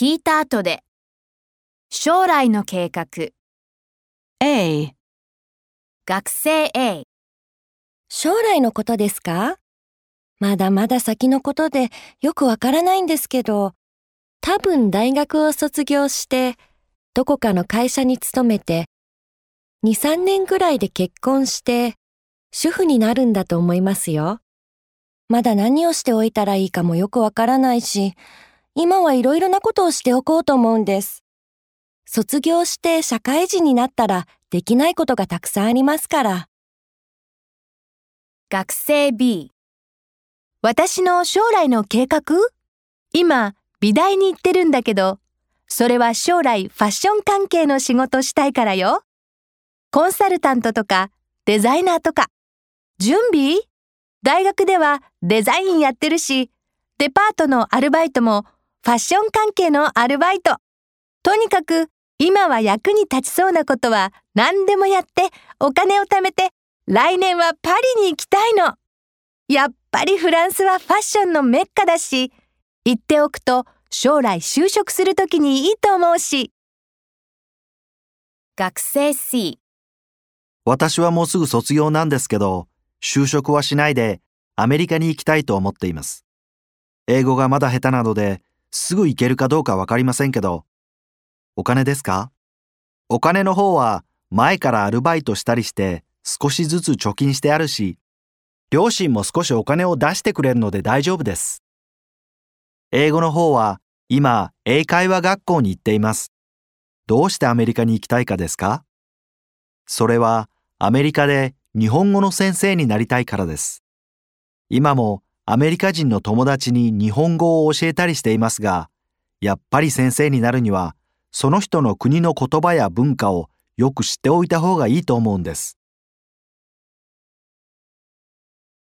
聞いた後で、将来の計画、 A、 学生 A、 将来のことですか？まだまだ先のことでよくわからないんですけど、多分大学を卒業して、どこかの会社に勤めて、2、3年ぐらいで結婚して、主婦になるんだと思いますよ。まだ何をしておいたらいいかもよくわからないし、今はいろいろなことをしておこうと思うんです。卒業して社会人になったらできないことがたくさんありますから。 学生 B、私の将来の計画？今、美大に行ってるんだけど、それは将来ファッション関係の仕事したいからよ。コンサルタントとかデザイナーとか。準備？大学ではデザインやってるし、デパートのアルバイトもファッション関係のアルバイト。とにかく今は役に立ちそうなことは何でもやってお金を貯めて、来年はパリに行きたいの。やっぱりフランスはファッションのメッカだし、言っておくと将来就職するときにいいと思うし。学生 C、 私はもうすぐ卒業なんですけど、就職はしないでアメリカに行きたいと思っています。英語がまだ下手なのですぐ行けるかどうかわかりませんけど、お金ですか？お金の方は前からアルバイトしたりして少しずつ貯金してあるし、両親も少しお金を出してくれるので大丈夫です。英語の方は今英会話学校に行っています。どうしてアメリカに行きたいかですか？それはアメリカで日本語の先生になりたいからです。今もアメリカ人の友達に日本語を教えたりしていますが、やっぱり先生になるにはその人の国の言葉や文化をよく知っておいた方がいいと思うんです。